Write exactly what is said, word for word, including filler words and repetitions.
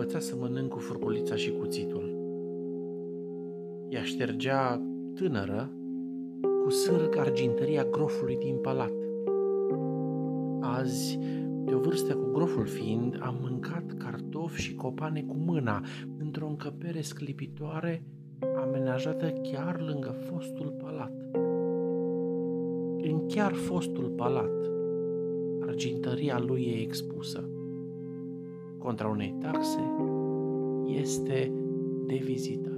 învățat să mănânc cu furculița și cuțitul. Ea ștergea, tânără, cu sârg argintăria grofului din palat. Azi, de o vârstă cu groful fiind, am mâncat cartofi și copane cu mâna într-o încăpere sclipitoare amenajată chiar lângă fostul palat. În chiar fostul palat, argintăria lui e expusă. Contra unei taxe, este de vizitat.